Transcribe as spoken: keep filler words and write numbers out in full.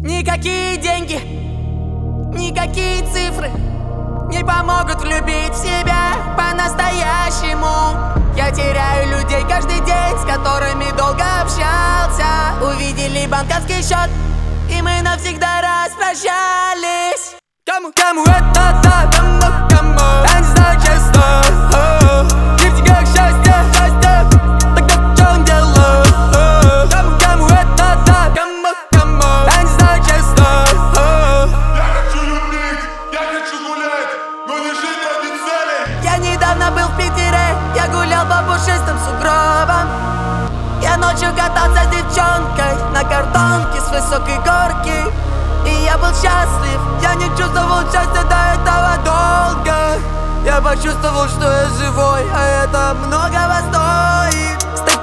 Никакие деньги, никакие цифры не помогут влюбить в себя по-настоящему. Я теряю людей каждый день, с которыми долго общался. Увидели банковский счет, и мы навсегда распрощались. Кому, кому это так? Кому, кому? Я не знаю, честно. Не в деньгах счастье, счастье. Тогда в чем дело? Кому, кому это так? Кому, кому? Я не знаю, честно. Я хочу любить, я хочу гулять, но не жить ради цели. Я недавно был в Питере, я гулял по пушистым сугробам. Я ночью катался с девчонкой на картонке с высокой горки. И я был счастлив, я не чувствовал счастья до этого долго. Я почувствовал, что я живой, а это многого стоит.